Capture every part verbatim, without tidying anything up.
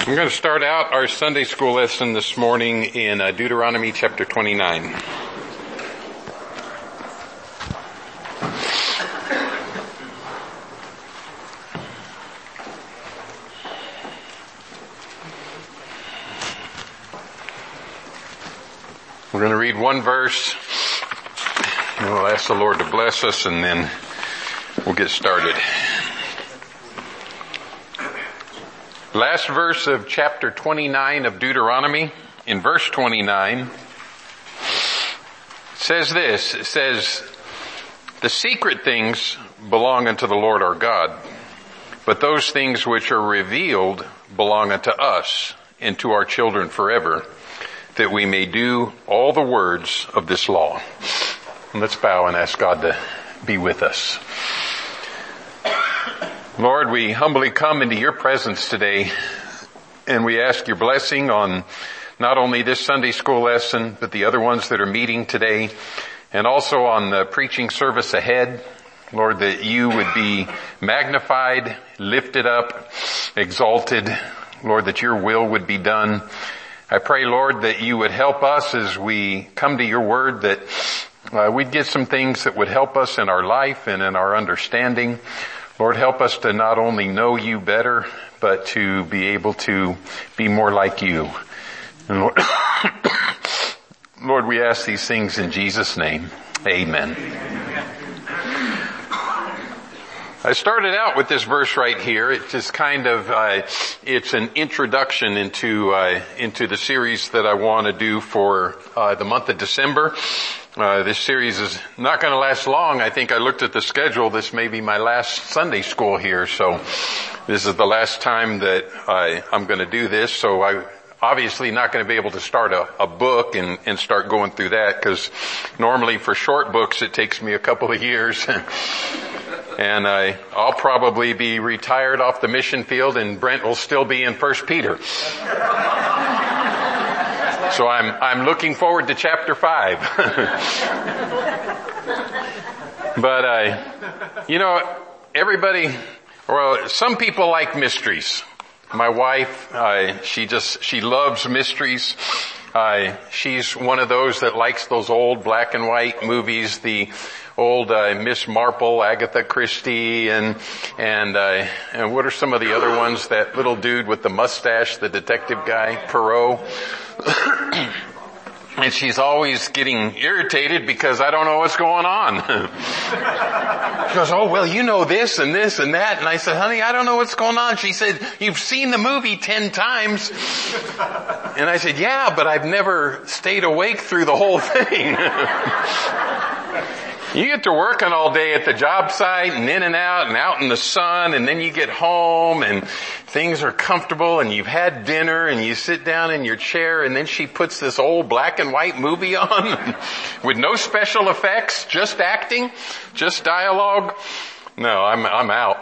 I'm going to start out our Sunday school lesson this morning in uh, Deuteronomy chapter twenty-nine. We're going to read one verse, and we'll ask the Lord to bless us, and then we'll get started. Last verse of chapter twenty-nine of Deuteronomy, in verse twenty-nine, says this, it says, "The secret things belong unto the Lord our God, but those things which are revealed belong unto us and to our children forever, that we may do all the words of this law." And let's bow and ask God to be with us. Lord, we humbly come into your presence today, and we ask your blessing on not only this Sunday school lesson, but the other ones that are meeting today, and also on the preaching service ahead. Lord, that you would be magnified, lifted up, exalted. Lord, that your will would be done. I pray, Lord, that you would help us as we come to your word, that uh, we'd get some things that would help us in our life and in our understanding. Lord, help us to not only know you better, but to be able to be more like you. And Lord, Lord, we ask these things in Jesus' name. Amen. I started out with this verse right here. It's just kind of, uh, it's an introduction into, uh, into the series that I want to do for, uh, the month of December. Uh, this series is not going to last long. I think I looked at the schedule. This may be my last Sunday school here. So this is the last time that I, I'm going to do this. So I obviously not going to be able to start a, a book and, and start going through that, because normally for short books it takes me a couple of years. And I, I'll probably be retired off the mission field, and Brent will still be in First Peter. So I'm, I'm looking forward to chapter five. But, uh, you know, everybody, well, some people like mysteries. My wife, uh, she just, she loves mysteries. Uh, she's one of those that likes those old black and white movies, the old uh, Miss Marple, Agatha Christie, and and uh, and what are some of the other ones? That little dude with the mustache, the detective guy, Poirot. And she's always getting irritated because I don't know what's going on. She goes, "Oh, well, you know this and this and that." And I said, "Honey, I don't know what's going on." She said, "You've seen the movie ten times. And I said, "Yeah, but I've never stayed awake through the whole thing." You get to working all day at the job site and in and out and out in the sun, and then you get home and things are comfortable and you've had dinner and you sit down in your chair, and then she puts this old black and white movie on with no special effects, just acting, just dialogue. No, I'm, I'm out.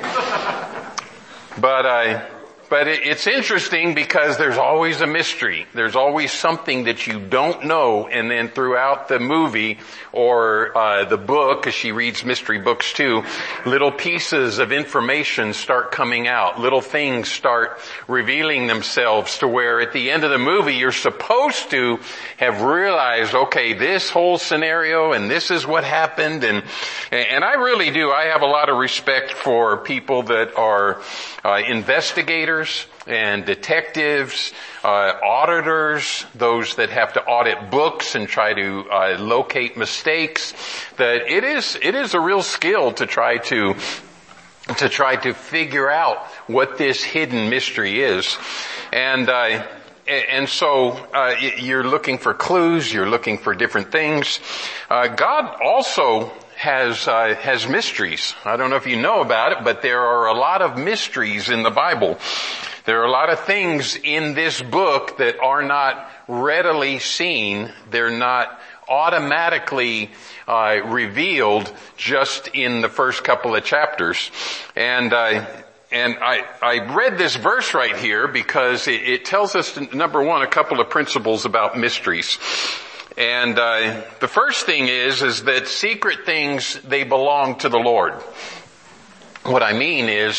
But I, But it's interesting because there's always a mystery. There's always something that you don't know, and then throughout the movie or uh the book, because she reads mystery books too, little pieces of information start coming out. Little things start revealing themselves to where at the end of the movie you're supposed to have realized, okay, this whole scenario and this is what happened. And and I really do. I have a lot of respect for people that are uh investigators and detectives, uh auditors, those that have to audit books and try to uh locate mistakes. That it is it is a real skill to try to to try to figure out what this hidden mystery is. And uh and so uh you're looking for clues, you're looking for different things. Uh God also has uh, has mysteries. I don't know if you know about it, but there are a lot of mysteries in the Bible. There are a lot of things in this book that are not readily seen. They're not automatically uh, revealed just in the first couple of chapters. And uh, and I, I read this verse right here because it, it tells us, number one, a couple of principles about mysteries. And uh, the first thing is, is that secret things, they belong to the Lord. What I mean is,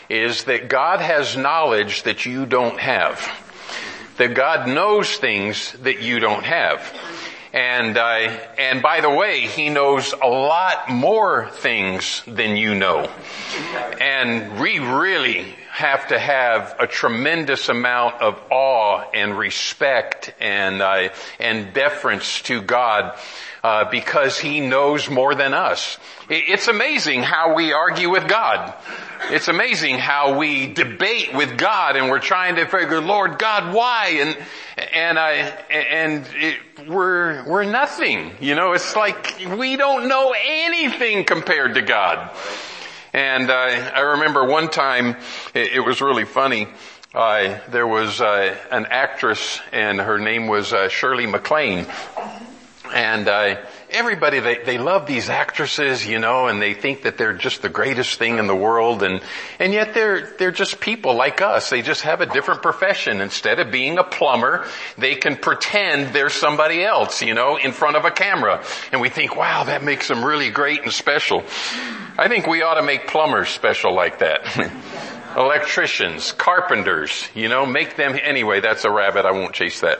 is that God has knowledge that you don't have. That God knows things that you don't have. And, uh, and by the way, He knows a lot more things than you know. And we really have to have a tremendous amount of awe and respect and, uh, and deference to God, uh, because He knows more than us. It's amazing how we argue with God. It's amazing how we debate with God and we're trying to figure, Lord God, why? And, and I, and it, we're, we're nothing. You know, it's like we don't know anything compared to God. And, uh, I remember one time, it, it was really funny. Uh, there was, uh, an actress and her name was, uh, Shirley MacLaine. And, uh, everybody, they, they love these actresses, you know, and they think that they're just the greatest thing in the world, and, and yet they're, they're just people like us. They just have a different profession. Instead of being a plumber, they can pretend they're somebody else, you know, in front of a camera. And we think, wow, that makes them really great and special. I think we ought to make plumbers special like that. Electricians, carpenters, you know, make them, anyway, that's a rabbit, I won't chase that.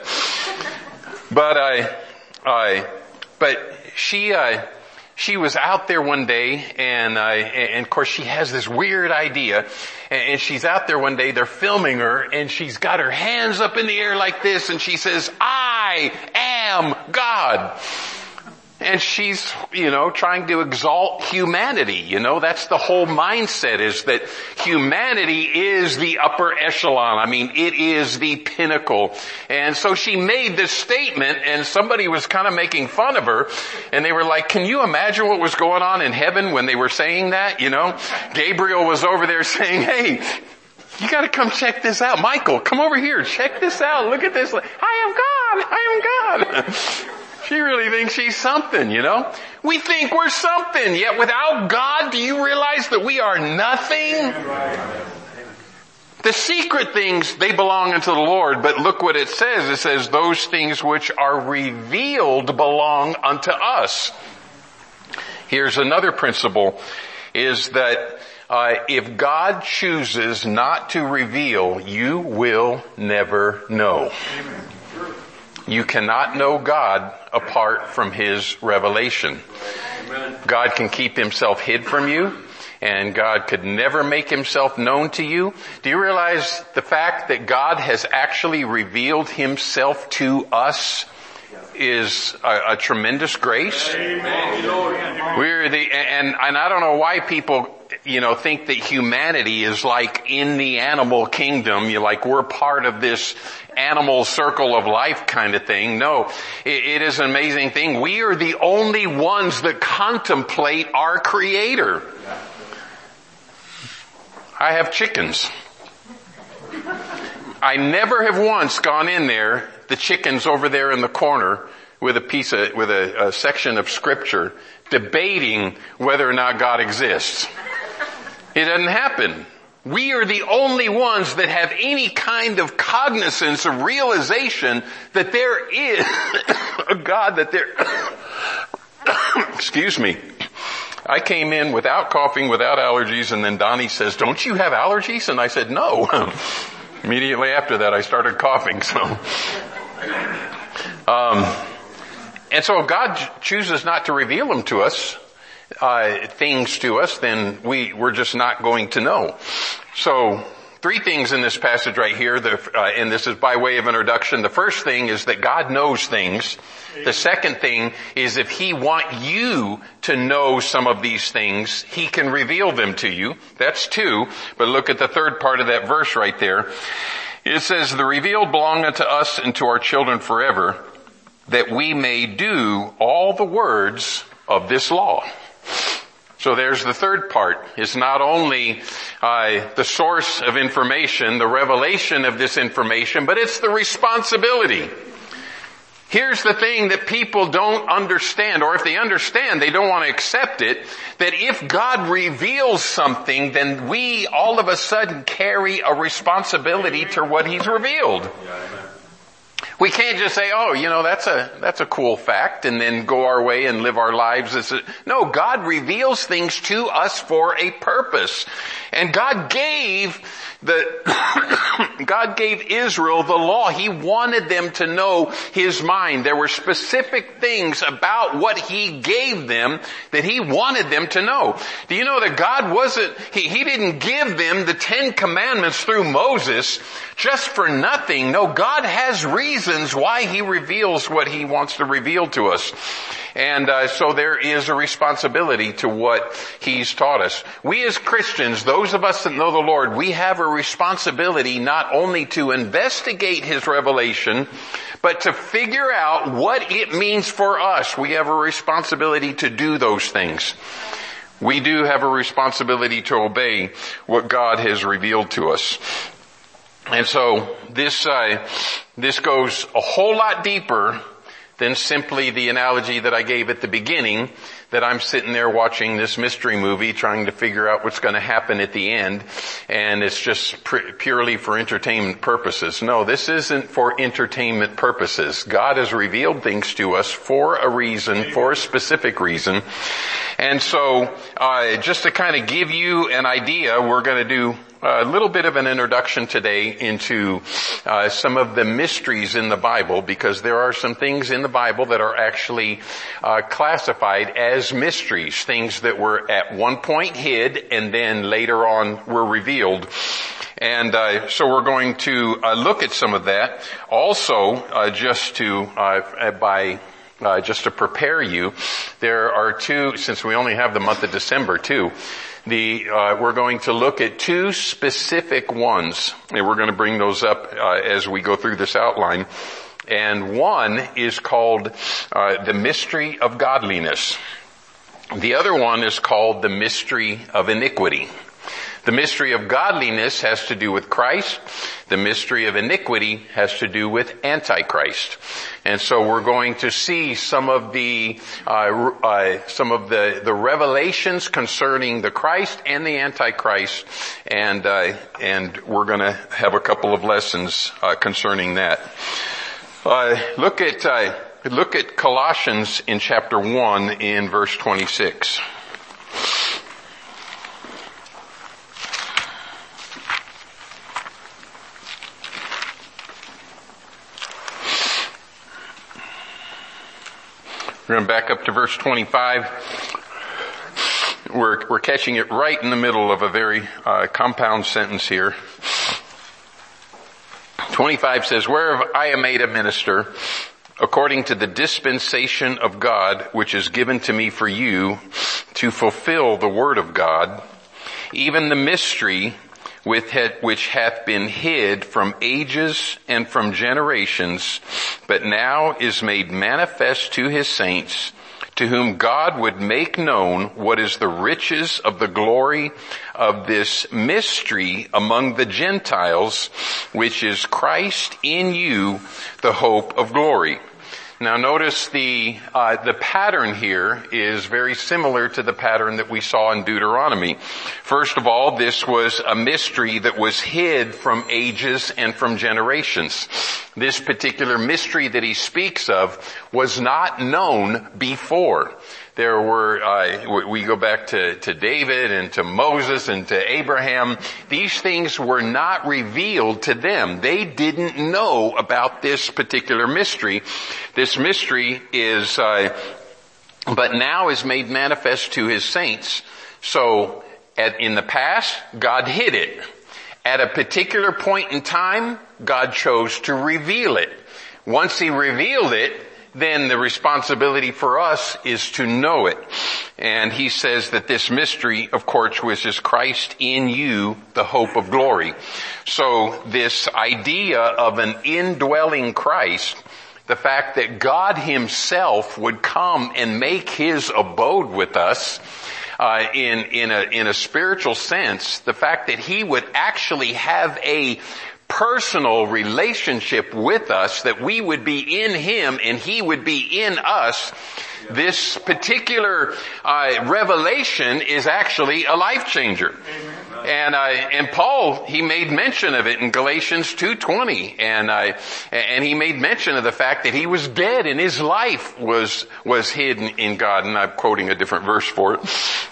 But I, I, but she, uh, she was out there one day and, uh, and of course she has this weird idea, and she's out there one day, they're filming her, and she's got her hands up in the air like this, and she says, I am God. And she's, you know, trying to exalt humanity. You know, that's the whole mindset, is that humanity is the upper echelon. I mean, it is the pinnacle. And so she made this statement, and somebody was kind of making fun of her, and they were like, can you imagine what was going on in heaven when they were saying that? You know, Gabriel was over there saying, hey, you gotta come check this out. Michael, come over here, check this out. Look at this. I am God. I am God. She really thinks she's something, you know. We think we're something, yet without God, do you realize that we are nothing? The secret things, they belong unto the Lord, but look what it says. It says, those things which are revealed belong unto us. Here's another principle, is that uh, if God chooses not to reveal, you will never know. Amen. You cannot know God apart from His revelation. God can keep Himself hid from you, and God could never make Himself known to you. Do you realize the fact that God has actually revealed Himself to us is a, a tremendous grace? We're the, and, and I don't know why people, you know, think that humanity is like in the animal kingdom. You like, we're part of this animal circle of life kind of thing. No, it, it is an amazing thing. We are the only ones that contemplate our Creator. I have chickens. I never have once gone in there, the chickens over there in the corner, with a piece of, with a, a section of scripture, debating whether or not God exists. It doesn't happen. We are the only ones that have any kind of cognizance of realization that there is a God, that there, excuse me. I came in without coughing, without allergies, and then Donnie says, don't you have allergies? And I said, no. Immediately after that, I started coughing, so. Um, and so if God chooses not to reveal them to us, uh, things to us, then we, we're just not going to know. So, three things in this passage right here, the, uh, and this is by way of introduction. The first thing is that God knows things. The second thing is if He want you to know some of these things, He can reveal them to you. That's two. But look at the third part of that verse right there. It says, the revealed belong unto us and to our children forever, that we may do all the words of this law. So there's the third part. It's not only uh, the source of information, the revelation of this information, but it's the responsibility. Here's the thing that people don't understand, or if they understand, they don't want to accept it, that if God reveals something, then we all of a sudden carry a responsibility to what He's revealed. We can't just say, oh, you know, that's a, that's a cool fact, and then go our way and live our lives as a, no, God reveals things to us for a purpose. And God gave the, God gave Israel the law. He wanted them to know His mind. There were specific things about what He gave them that He wanted them to know. Do you know that God wasn't, He, he didn't give them the Ten Commandments through Moses just for nothing. No, God has reasons why He reveals what He wants to reveal to us. And uh, so there is a responsibility to what He's taught us. We as Christians, those of us that know the Lord, we have a responsibility not only to investigate His revelation, but to figure out what it means for us. We have a responsibility to do those things. We do have a responsibility to obey what God has revealed to us. And so this uh, this goes a whole lot deeper than simply the analogy that I gave at the beginning, that I'm sitting there watching this mystery movie trying to figure out what's going to happen at the end, and it's just pr- purely for entertainment purposes. No, this isn't for entertainment purposes. God has revealed things to us for a reason, for a specific reason. And so, uh, just to kind of give you an idea, we're going to do a little bit of an introduction today into uh, some of the mysteries in the Bible, because there are some things in the Bible that are actually uh, classified as mysteries, things that were at one point hid and then later on were revealed. And uh, so we're going to uh, look at some of that. Also, uh, just to uh, by uh, just to prepare you, there are two, since we only have the month of December too. The, uh, we're going to look at two specific ones, and we're going to bring those up, uh, as we go through this outline. And one is called, uh, the mystery of godliness. The other one is called the mystery of iniquity. The mystery of godliness has to do with Christ. The mystery of iniquity has to do with Antichrist. And so we're going to see some of the, uh, uh, some of the, the revelations concerning the Christ and the Antichrist. And, uh, and we're going to have a couple of lessons, uh, concerning that. Uh, look at, uh, look at Colossians in chapter one in verse twenty-six. We're going to back up to verse twenty-five. We're, we're catching it right in the middle of a very uh, compound sentence here. twenty-five says, "Whereof I am made a minister, according to the dispensation of God, which is given to me for you, to fulfill the word of God, even the mystery with which hath been hid from ages and from generations, but now is made manifest to His saints, to whom God would make known what is the riches of the glory of this mystery among the Gentiles, which is Christ in you, the hope of glory." Now notice the, uh, the pattern here is very similar to the pattern that we saw in Deuteronomy. First of all, this was a mystery that was hid from ages and from generations. This particular mystery that he speaks of was not known before. There were, uh, we go back to, to David and to Moses and to Abraham. These things were not revealed to them. They didn't know about this particular mystery. This mystery is, uh, but now is made manifest to His saints. So, at, in the past, God hid it. At a particular point in time, God chose to reveal it. Once He revealed it, then the responsibility for us is to know it. And he says that this mystery, of course, which is Christ in you, the hope of glory. So this idea of an indwelling Christ, the fact that God Himself would come and make His abode with us, uh, in, in a, in a spiritual sense, the fact that He would actually have a personal relationship with us, that we would be in Him and He would be in us, this particular uh, revelation is actually a life changer. And, uh, and Paul, he made mention of it in Galatians two twenty, and, uh, and he made mention of the fact that he was dead and his life was, was hidden in God, and I'm quoting a different verse for it.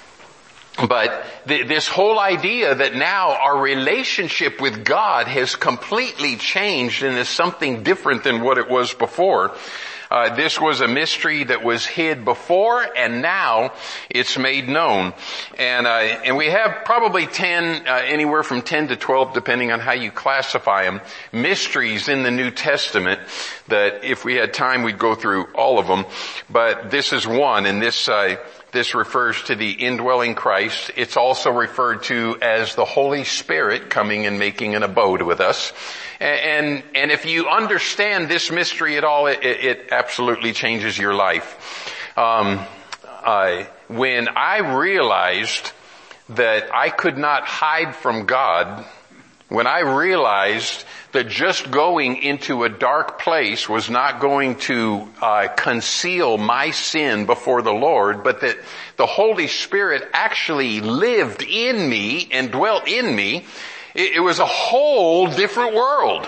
But th- this whole idea that now our relationship with God has completely changed and is something different than what it was before. Uh, this was a mystery that was hid before, and now it's made known. And, uh, and we have probably ten, uh, anywhere from ten to twelve, depending on how you classify them, mysteries in the New Testament that if we had time we'd go through all of them. But this is one, and this, uh, This refers to the indwelling Christ. It's also referred to as the Holy Spirit coming and making an abode with us. And, and if you understand this mystery at all, it, it absolutely changes your life. Um, I, when I realized that I could not hide from God, when I realized that just going into a dark place was not going to uh, conceal my sin before the Lord, but that the Holy Spirit actually lived in me and dwelt in me, it, it was a whole different world.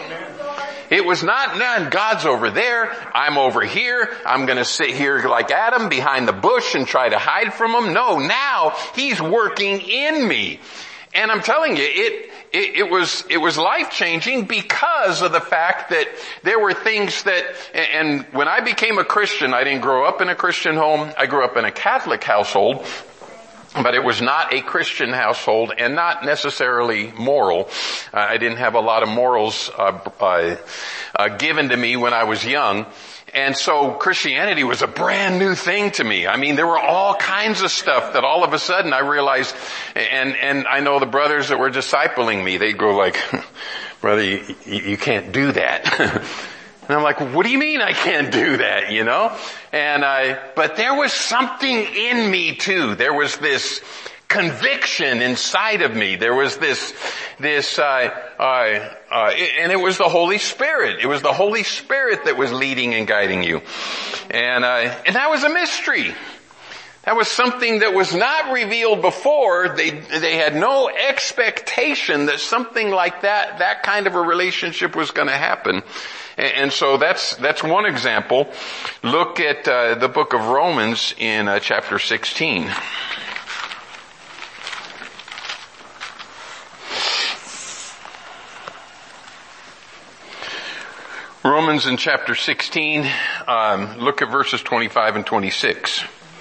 It was not, none, God's over there, I'm over here, I'm gonna sit here like Adam behind the bush and try to hide from Him. No, now He's working in me. And I'm telling you, it, it, it was, it was life-changing because of the fact that there were things that, and when I became a Christian, I didn't grow up in a Christian home. I grew up in a Catholic household, but it was not a Christian household and not necessarily moral. Uh, I didn't have a lot of morals, uh, uh, uh, given to me when I was young. And so Christianity was a brand new thing to me. I mean, there were all kinds of stuff that all of a sudden I realized, and, and I know the brothers that were discipling me, they'd go like, brother, you, you can't do that. And I'm like, what do you mean I can't do that, you know? And I, but there was something in me too. There was this conviction inside of me. There was this, this, uh, uh, uh, and it was the Holy Spirit. It was the Holy Spirit that was leading and guiding you. And, uh, and that was a mystery. That was something that was not revealed before. They, they had no expectation that something like that, that kind of a relationship was going to happen. And, and so that's, that's one example. Look at, uh, the book of Romans in, uh, chapter sixteen. Romans in chapter sixteen, um, look at verses twenty-five and twenty-six.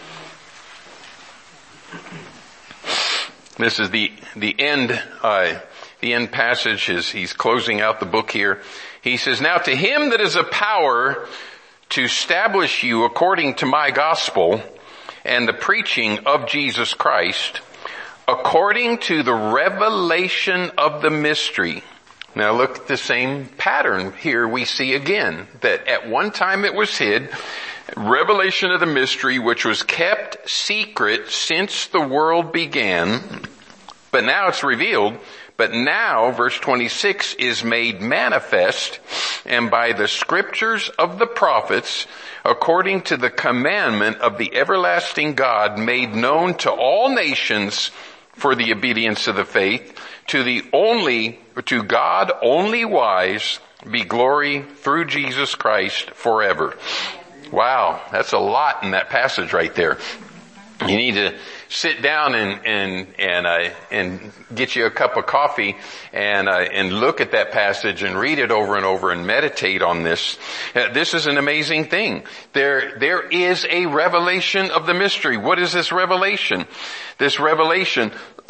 This is the, the end, uh, the end passage is, he's closing out the book here. He says, now to Him that is a power to establish you according to my gospel and the preaching of Jesus Christ, according to the revelation of the mystery. Now look at the same pattern here we see again, that at one time it was hid, revelation of the mystery which was kept secret since the world began, but now it's revealed, but now, verse twenty-six, is made manifest, and by the scriptures of the prophets, according to the commandment of the everlasting God, made known to all nations for the obedience of the faith, to the only, to God only wise, be glory through Jesus Christ forever. Wow, that's a lot in that passage right there. You need to sit down and and and uh, and get you a cup of coffee and uh, and look at that passage and read it over and over and meditate on this. Uh, this is an amazing thing. There there is a revelation of the mystery. What is this revelation? This revelation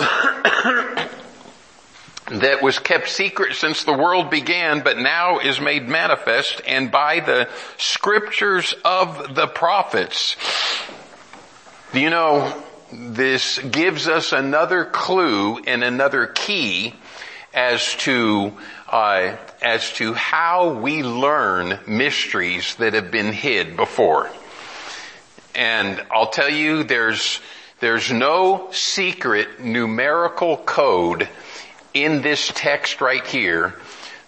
that was kept secret since the world began, but now is made manifest, and by the scriptures of the prophets. Do you know, this gives us another clue and another key as to uh, as to how we learn mysteries that have been hid before. And I'll tell you, there's there's no secret numerical code in this text right here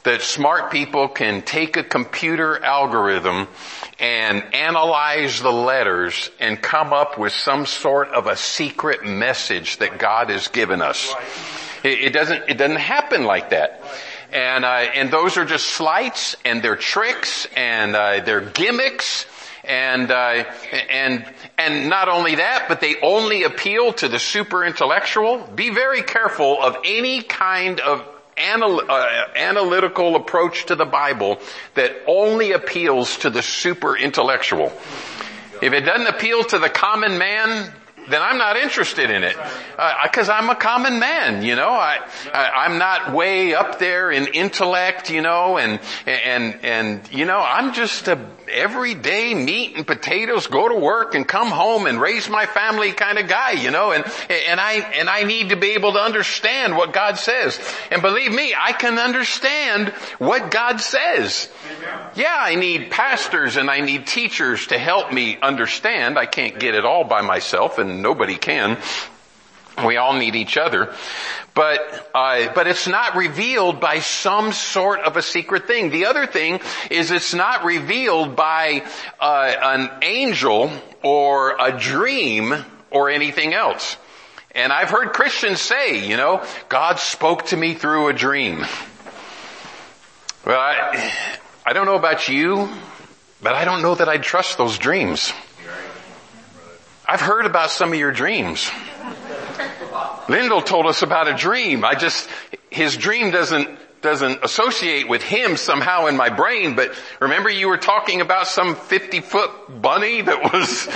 that smart people can take a computer algorithm and analyze the letters and come up with some sort of a secret message that God has given us. It, it doesn't, it doesn't happen like that. And, uh, and those are just sleights and they're tricks and, uh, they're gimmicks. And, uh, and, and not only that, but they only appeal to the super intellectual. Be very careful of any kind of Anal- uh, analytical approach to the Bible that only appeals to the super intellectual. If it doesn't appeal to the common man, then I'm not interested in it. Uh, cause I'm a common man, you know, I, I, I'm not way up there in intellect, you know, and, and, and, you know, I'm just a everyday meat and potatoes, go to work and come home and raise my family kind of guy, you know, and, and I, and I need to be able to understand what God says. And believe me, I can understand what God says. Yeah, I need pastors and I need teachers to help me understand. I can't get it all by myself and nobody can. We all need each other. But, uh, but it's not revealed by some sort of a secret thing. The other thing is it's not revealed by, uh, an angel or a dream or anything else. And I've heard Christians say, you know, God spoke to me through a dream. Well, I, I don't know about you, but I don't know that I'd trust those dreams. I've heard about some of your dreams. Lyndall told us about a dream. I just, his dream doesn't, doesn't associate with him somehow in my brain, but remember you were talking about some fifty foot bunny that was,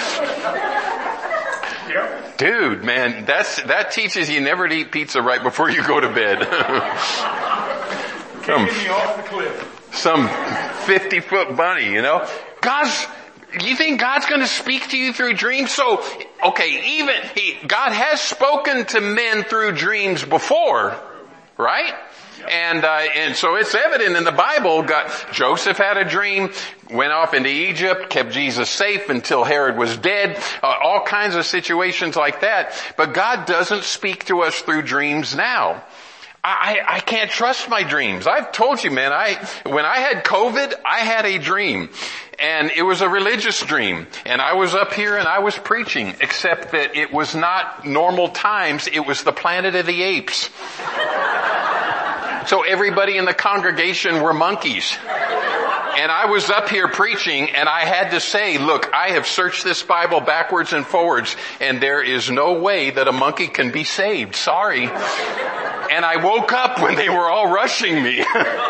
yep. Dude, man, that's, that teaches you never to eat pizza right before you go to bed. some, me off the cliff. Some fifty foot bunny, you know? God's, you think God's going to speak to you through dreams? So, okay, even, he, God has spoken to men through dreams before, right? And, uh, and so it's evident in the Bible. God, Joseph had a dream, went off into Egypt, kept Jesus safe until Herod was dead, uh, all kinds of situations like that. But God doesn't speak to us through dreams now. I, I can't trust my dreams. I've told you, man, I, when I had COVID, I had a dream. And it was a religious dream. And I was up here and I was preaching, except that it was not normal times. It was the Planet of the Apes. So everybody in the congregation were monkeys. And I was up here preaching and I had to say, look, I have searched this Bible backwards and forwards and there is no way that a monkey can be saved. Sorry. And I woke up when they were all rushing me.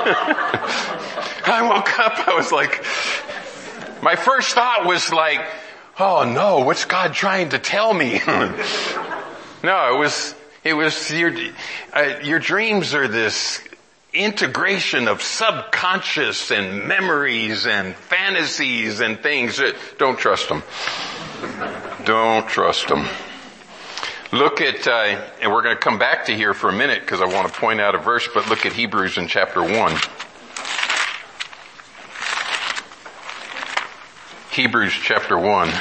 I woke up, I was like, my first thought was like, oh no, what's God trying to tell me? No, it was, it was your, uh, your dreams are this integration of subconscious and memories and fantasies and things. Don't trust them. Don't trust them. Look at, uh, and we're going to come back to here for a minute because I want to point out a verse, but look at Hebrews in chapter one. Hebrews chapter one.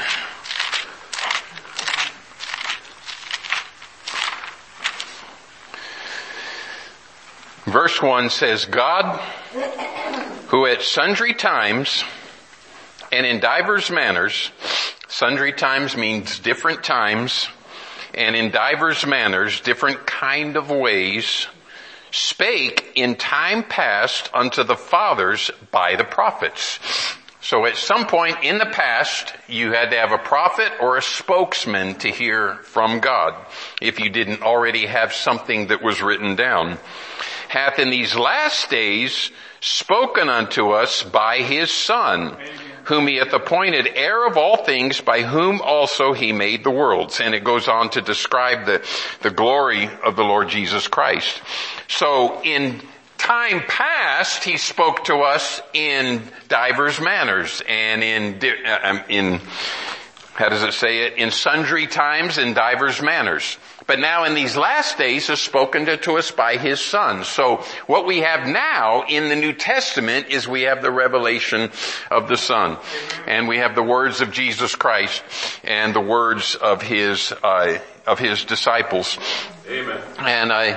Verse one says, God, who at sundry times and in divers manners, sundry times means different times, and in divers manners, different kind of ways, spake in time past unto the fathers by the prophets. So at some point in the past, you had to have a prophet or a spokesman to hear from God, if you didn't already have something that was written down. Hath in these last days spoken unto us by his Son, whom he hath appointed heir of all things, by whom also he made the worlds. And it goes on to describe the, the glory of the Lord Jesus Christ. So in time past, he spoke to us in divers manners and in, uh, in, how does it say it? In sundry times, in divers manners. But now in these last days has spoken to, to us by his Son. So what we have now in the New Testament is we have the revelation of the Son. And we have the words of Jesus Christ and the words of his, uh, of his disciples. Amen. And I,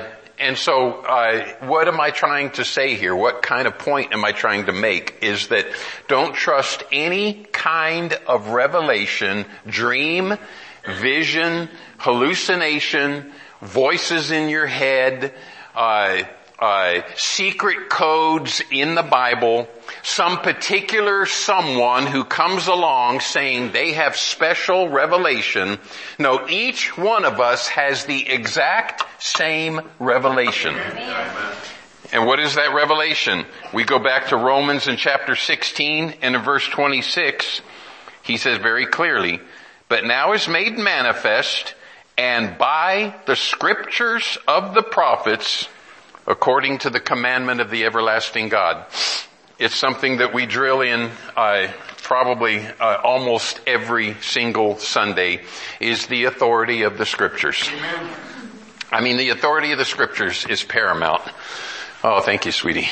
and so, uh, what am I trying to say here? What kind of point am I trying to make? Is that don't trust any kind of revelation, dream, vision, hallucination, voices in your head, uh, uh, secret codes in the Bible, some particular someone who comes along saying they have special revelation. No, each one of us has the exact same revelation. Amen. And what is that revelation? We go back to Romans in chapter sixteen and in verse twenty-six. He says very clearly, but now is made manifest, and by the scriptures of the prophets, according to the commandment of the everlasting God. It's something that we drill in uh, probably uh, almost every single Sunday, is the authority of the scriptures. Amen. I mean, the authority of the scriptures is paramount. Oh, thank you, sweetie.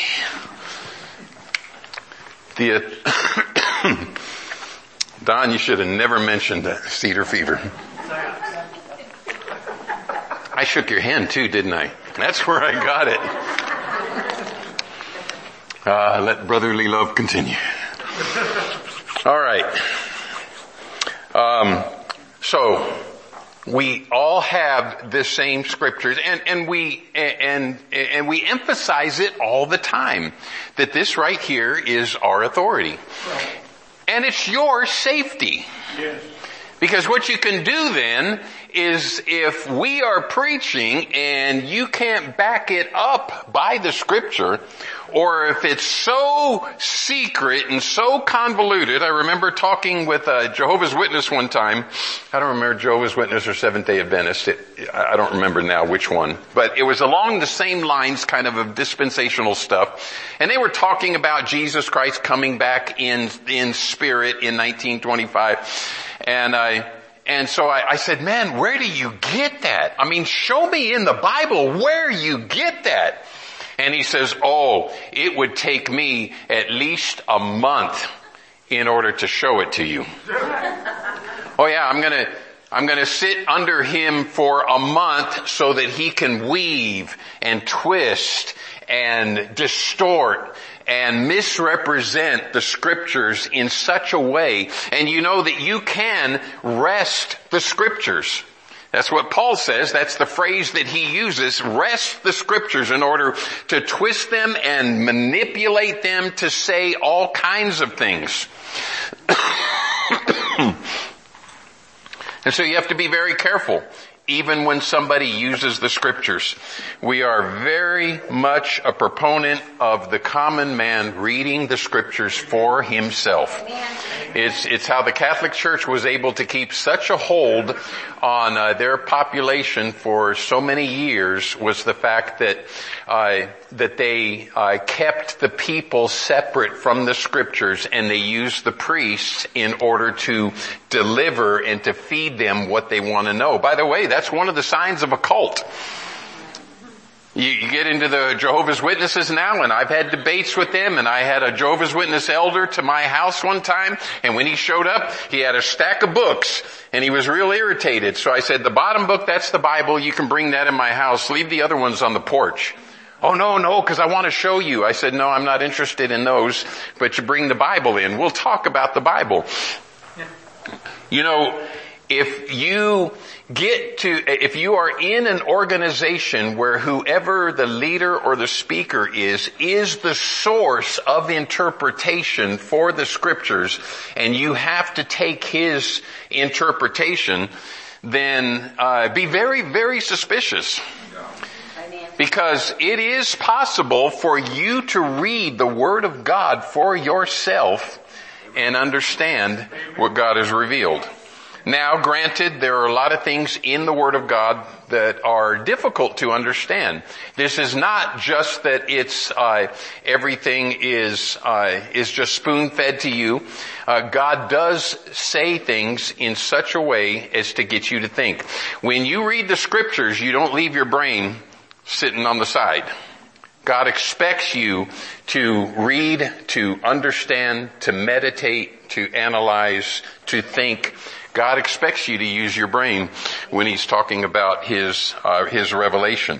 The uh, Don, you should have never mentioned that cedar fever. I shook your hand too, didn't I? That's where I got it. Uh, let brotherly love continue. All right. Um, so we all have the same scriptures, and and we and and we emphasize it all the time that this right here is our authority, and it's your safety. Yes. Because what you can do then is, if we are preaching and you can't back it up by the scripture, or if it's so secret and so convoluted. I remember talking with a Jehovah's Witness one time. I don't remember Jehovah's Witness or Seventh-day Adventist. It, I don't remember now which one. But it was along the same lines kind of of dispensational stuff. And they were talking about Jesus Christ coming back in, in spirit in nineteen twenty-five. And I, and so I, I said, man, where do you get that? I mean, show me in the Bible where you get that. And he says, oh, it would take me at least a month in order to show it to you. Oh yeah, I'm gonna, I'm gonna sit under him for a month so that he can weave and twist and distort and misrepresent the scriptures in such a way. And you know that you can wrest the scriptures. That's what Paul says. That's the phrase that he uses. Wrest the scriptures in order to twist them and manipulate them to say all kinds of things. And so you have to be very careful. Even when somebody uses the scriptures, we are very much a proponent of the common man reading the scriptures for himself. It's, it's how the Catholic Church was able to keep such a hold on uh, their population for so many years, was the fact that uh, that they uh, kept the people separate from the scriptures, and they used the priests in order to deliver and to feed them what they want to know. By the way, that's one of the signs of a cult. You, you get into the Jehovah's Witnesses now, and I've had debates with them, and I had a Jehovah's Witness elder to my house one time, and when he showed up, he had a stack of books, and he was real irritated. So I said, the bottom book, that's the Bible, you can bring that in my house, leave the other ones on the porch. Oh no, no, because I want to show you. I said, no, I'm not interested in those, but you bring the Bible in. We'll talk about the Bible. Yeah. You know, if you get to, if you are in an organization where whoever the leader or the speaker is, is the source of interpretation for the scriptures, and you have to take his interpretation, then uh, be very, very suspicious. Because it is possible for you to read the Word of God for yourself and understand what God has revealed. Now, granted, there are a lot of things in the Word of God that are difficult to understand. This is not just that it's uh, everything is uh, is just spoon-fed to you. Uh, God does say things in such a way as to get you to think. When you read the Scriptures, you don't leave your brain sitting on the side. God expects you to read, to understand, to meditate, to analyze, to think. God expects you to use your brain when he's talking about his uh, his revelation.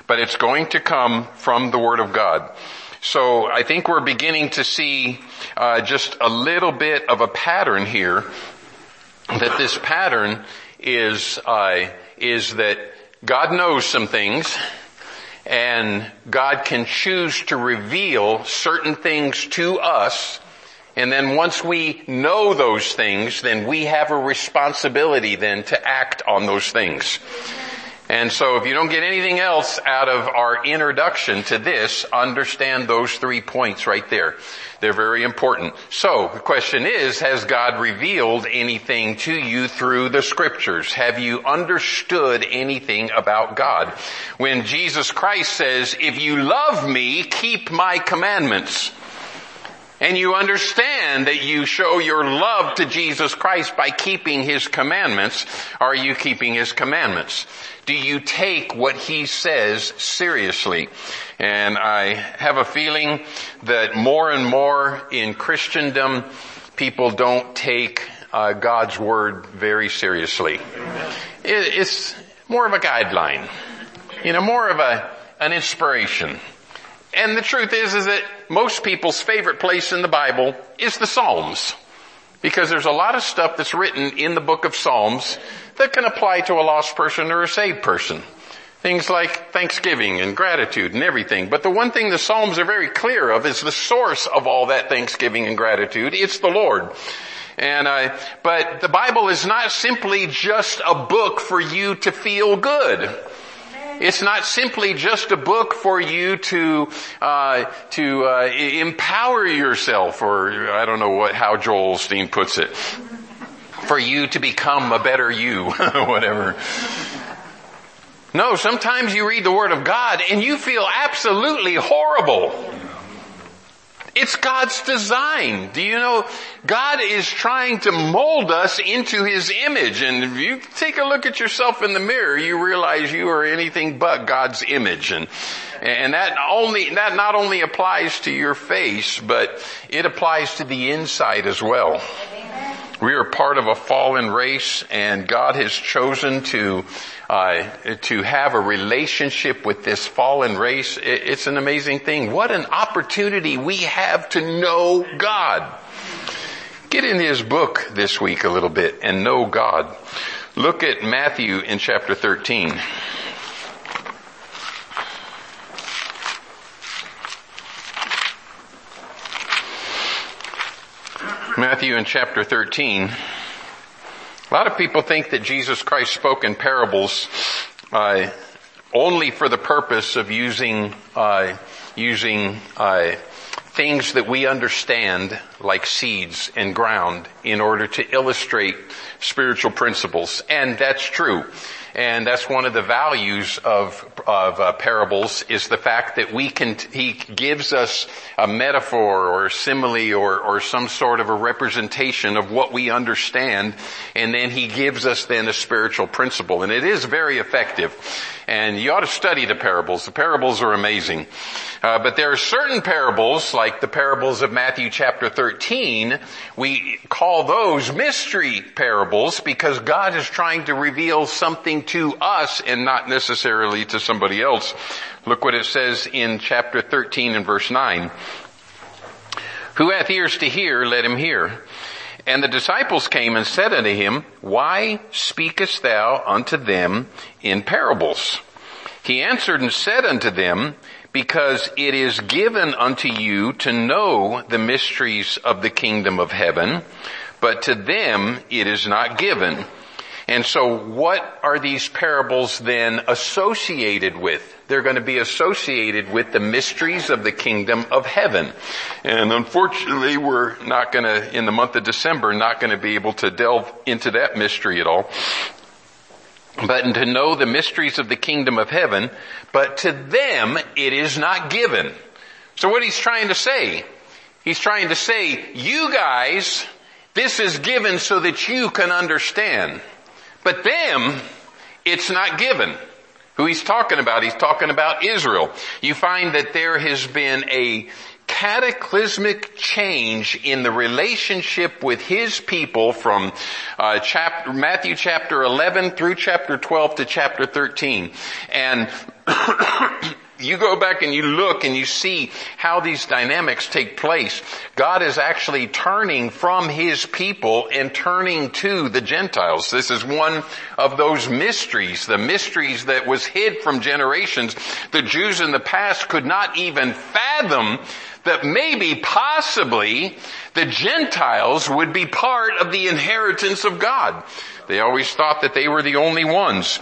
but it's going to come from the Word of God. So I think we're beginning to see uh, just a little bit of a pattern here, that this pattern is uh, is that God knows some things, and God can choose to reveal certain things to us, and then once we know those things, then we have a responsibility then to act on those things. And so if you don't get anything else out of our introduction to this, understand those three points right there. They're very important. So the question is, has God revealed anything to you through the scriptures? Have you understood anything about God? When Jesus Christ says, if you love me, keep my commandments. And you understand that you show your love to Jesus Christ by keeping His commandments. Are you keeping His commandments? Do you take what He says seriously? And I have a feeling that more and more in Christendom, people don't take uh, God's Word very seriously. It, it's more of a guideline, you know, more of a an inspiration. And the truth is, is that most people's favorite place in the Bible is the Psalms. Because there's a lot of stuff that's written in the book of Psalms that can apply to a lost person or a saved person. Things like thanksgiving and gratitude and everything. But the one thing the Psalms are very clear of is the source of all that thanksgiving and gratitude. It's the Lord. And uh, but the Bible is not simply just a book for you to feel good. It's not simply just a book for you to uh to uh empower yourself, or I don't know what how Joel Osteen puts it, for you to become a better you, whatever. No, sometimes you read the Word of God and you feel absolutely horrible. It's God's design. Do you know, God is trying to mold us into His image. And if you take a look at yourself in the mirror, you realize you are anything but God's image. And, and that only, that not only applies to your face, but it applies to the inside as well. We are part of a fallen race, and God has chosen to uh to have a relationship with this fallen race. It's an amazing thing. What an opportunity we have to know God. Get in His book this week a little bit and know God. Look at Matthew in chapter thirteen. Matthew in chapter thirteen. A lot of people think that Jesus Christ spoke in parables uh, only for the purpose of using uh, using uh, things that we understand, like seeds and ground, in order to illustrate spiritual principles. And that's true. And that's one of the values of of uh, parables, is the fact that we can, He gives us a metaphor or a simile or or some sort of a representation of what we understand, and then He gives us then a spiritual principle. And it is very effective. And you ought to study the parables. The parables are amazing. Uh, but there are certain parables, like the parables of Matthew chapter thirteen, we call those mystery parables because God is trying to reveal something to us and not necessarily to somebody else. Look what it says in chapter thirteen and verse nine. Who hath ears to hear, let him hear. And the disciples came and said unto him, Why speakest thou unto them in parables? He answered and said unto them, Because it is given unto you to know the mysteries of the kingdom of heaven, but to them it is not given. And so what are these parables then associated with? They're going to be associated with the mysteries of the kingdom of heaven. And unfortunately, we're not going to, in the month of December, not going to be able to delve into that mystery at all. But to know the mysteries of the kingdom of heaven, but to them it is not given. So what he's trying to say, he's trying to say, you guys, this is given so that you can understand. But them, it's not given. Who he's talking about? He's talking about Israel. You find that there has been a cataclysmic change in the relationship with His people from uh, chapter, Matthew chapter eleven through chapter twelve to chapter thirteen. And you go back and you look and you see how these dynamics take place. God is actually turning from His people and turning to the Gentiles. This is one of those mysteries, the mysteries that was hid from generations. The Jews in the past could not even fathom that maybe, possibly, the Gentiles would be part of the inheritance of God. They always thought that they were the only ones.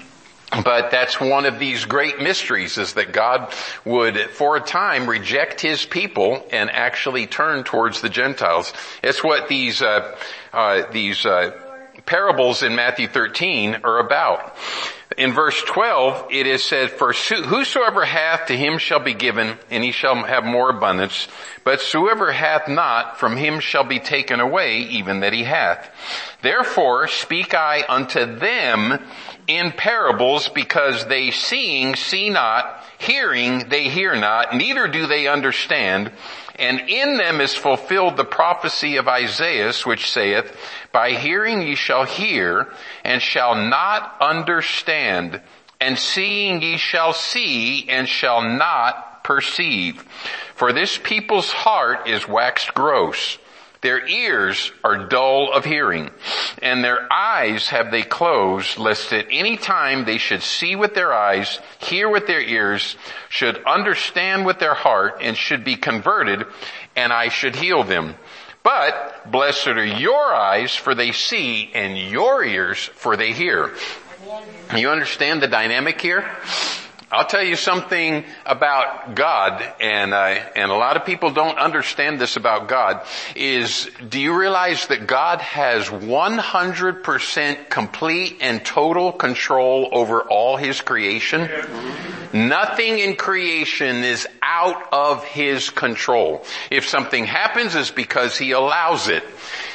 But that's one of these great mysteries, is that God would, for a time, reject His people and actually turn towards the Gentiles. It's what these, uh, uh, these, uh, parables in Matthew thirteen are about. In verse twelve, it is said, "For whosoever hath, to him shall be given, and he shall have more abundance. But whosoever hath not, from him shall be taken away, even that he hath. Therefore speak I unto them in parables, because they seeing see not, hearing they hear not, neither do they understand. And in them is fulfilled the prophecy of Isaiah, which saith, By hearing ye shall hear, and shall not understand, and seeing ye shall see, and shall not perceive. For this people's heart is waxed gross. Their ears are dull of hearing, and their eyes have they closed, lest at any time they should see with their eyes, hear with their ears, should understand with their heart, and should be converted, and I should heal them. But blessed are your eyes, for they see, and your ears, for they hear." You understand the dynamic here? I'll tell you something about God, and uh, and a lot of people don't understand this about God, is, do you realize that God has one hundred percent complete and total control over all His creation? Nothing in creation is out of His control. If something happens, it's because He allows it.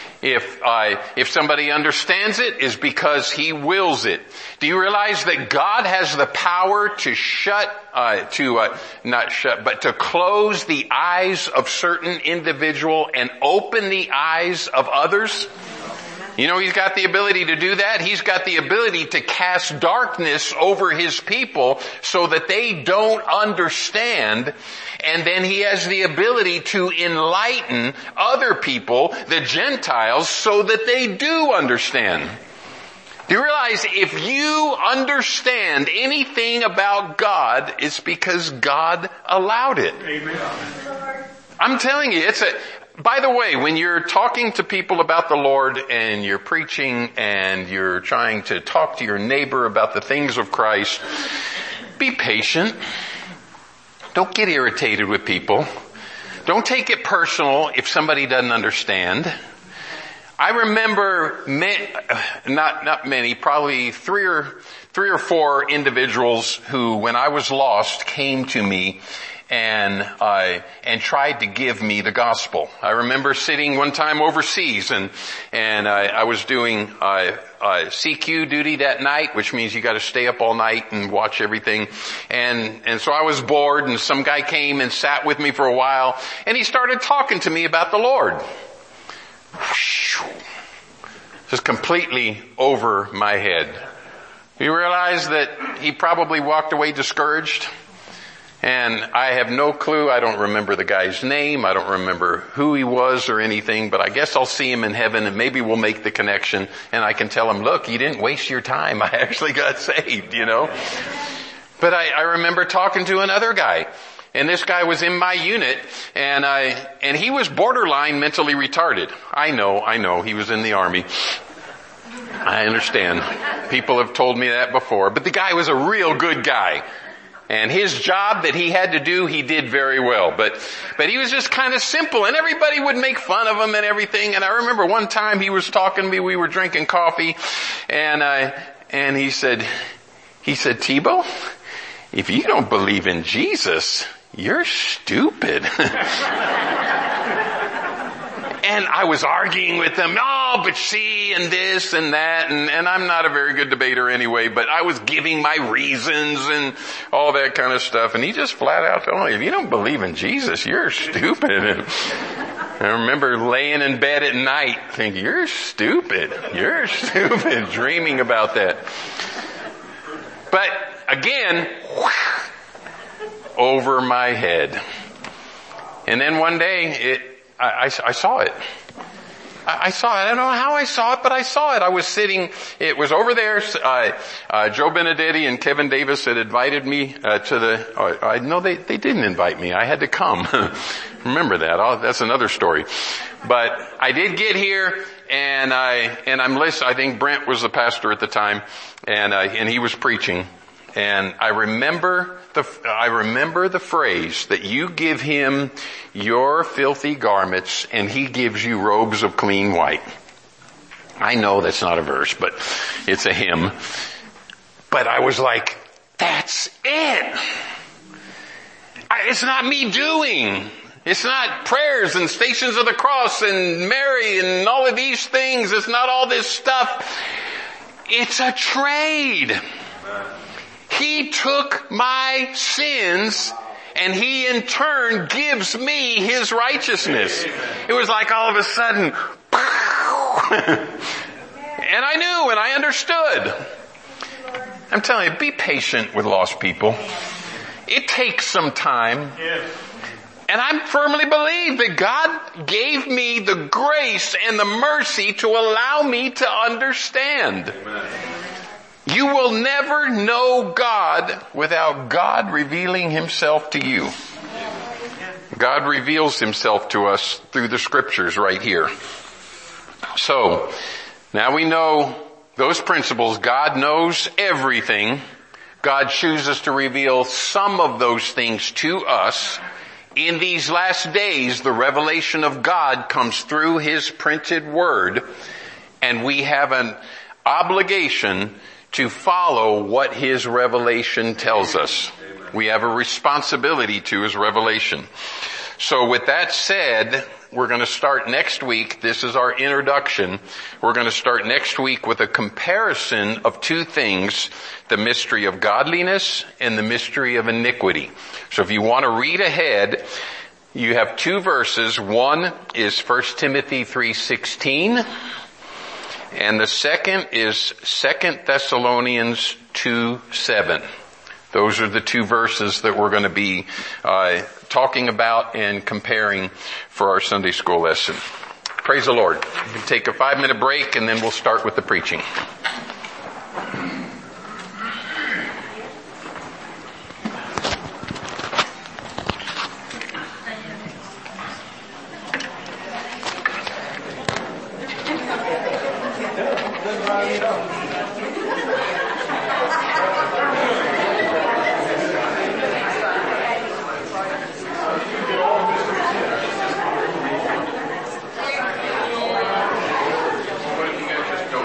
If, uh, if somebody understands it, is because He wills it. Do you realize that God has the power to shut, uh, to, uh, not shut, but to close the eyes of certain individual and open the eyes of others? You know, He's got the ability to do that. He's got the ability to cast darkness over His people so that they don't understand. And then He has the ability to enlighten other people, the Gentiles, so that they do understand. Do you realize if you understand anything about God, it's because God allowed it? Amen. I'm telling you, it's a... By the way, when you're talking to people about the Lord and you're preaching and you're trying to talk to your neighbor about the things of Christ, be patient. Don't get irritated with people. Don't take it personal if somebody doesn't understand. I remember many, not not many, probably three or three or four individuals who, when I was lost, came to me and uh, and tried to give me the gospel. I remember sitting one time overseas, and and uh, I was doing uh, uh, C Q duty that night, which means you got to stay up all night and watch everything. And and so I was bored, and some guy came and sat with me for a while, and he started talking to me about the Lord. Just completely over my head. You realize that he probably walked away discouraged? And I have no clue. I don't remember the guy's name. I don't remember who he was or anything, but I guess I'll see him in heaven and maybe we'll make the connection and I can tell him, look, you didn't waste your time. I actually got saved, you know. But I, I remember talking to another guy, and this guy was in my unit, and I, and he was borderline mentally retarded. I know, I know, he was in the army. I understand. People have told me that before, but the guy was a real good guy. And his job that he had to do, he did very well. But, but he was just kind of simple, and everybody would make fun of him and everything. And I remember one time he was talking to me, we were drinking coffee, and I, and he said, he said, Tebow, if you don't believe in Jesus, you're stupid. And I was arguing with him, oh, but see, and this and that, and, and I'm not a very good debater anyway, but I was giving my reasons and all that kind of stuff, and he just flat out told me, if you don't believe in Jesus, you're stupid. And I remember laying in bed at night thinking, you're stupid, you're stupid, dreaming about that. But again, over my head. And then one day, it, I, I, I saw it. I saw it. I don't know how I saw it, but I saw it. I was sitting, it was over there. Uh, uh, Joe Benedetti and Kevin Davis had invited me uh, to the, uh, I know they, they didn't invite me. I had to come. Remember that. Oh, that's another story. But I did get here, and I, and I'm listening. I think Brent was the pastor at the time, and, uh, and he was preaching. And I remember the, I remember the phrase that you give him your filthy garments and he gives you robes of clean white. I know that's not a verse, but it's a hymn. But I was like, that's it. I, it's not me doing. It's not prayers and Stations of the Cross and Mary and all of these things. It's not all this stuff. It's a trade. He took my sins and he in turn gives me his righteousness. It was like all of a sudden, and I knew and I understood. I'm telling you, be patient with lost people. It takes some time. And I firmly believe that God gave me the grace and the mercy to allow me to understand. You will never know God without God revealing himself to you. God reveals himself to us through the scriptures right here. So, now we know those principles. God knows everything. God chooses to reveal some of those things to us. In these last days, the revelation of God comes through his printed word, and we have an obligation to follow what his revelation tells us. We have a responsibility to his revelation. So with that said, we're going to start next week. This is our introduction. We're going to start next week with a comparison of two things, the mystery of godliness and the mystery of iniquity. So if you want to read ahead, you have two verses. One is First Timothy three sixteen. And the second is Second Thessalonians two seven. Those are the two verses that we're going to be uh, talking about and comparing for our Sunday school lesson. Praise the Lord. We'll take a five minute break and then we'll start with the preaching. Good morning.